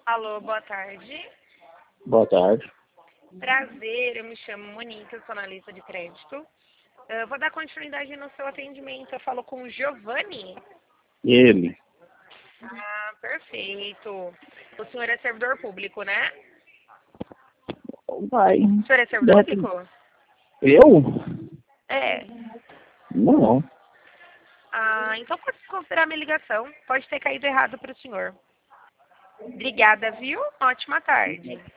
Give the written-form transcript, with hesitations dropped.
Alô, boa tarde. Boa tarde. Prazer, eu me chamo Monique, eu sou analista de crédito. Eu vou dar continuidade no seu atendimento. Eu falo com o Giovanni. Ele. Ah, perfeito. O senhor é servidor público, né? Vai. O senhor é servidor público? Eu? É. Não. Ah, então pode considerar minha ligação. Pode ter caído errado para o senhor. Obrigada, viu? Ótima tarde.